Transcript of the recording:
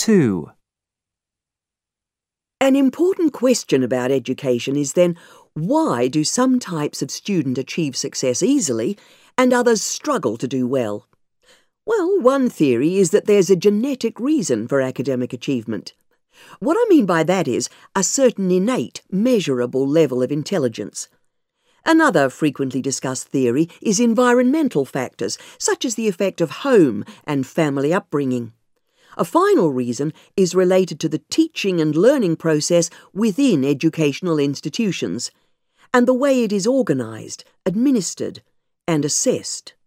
2. An important question about education is then, why do some types of student achieve success easily and others struggle to do well? Well, one theory is that there's a genetic reason for academic achievement. What I mean by that is a certain innate, measurable level of intelligence. Another frequently discussed theory is environmental factors, such as the effect of home and family upbringing. A final reason is related to the teaching and learning process within educational institutions, and the way it is organised, administered, and assessed.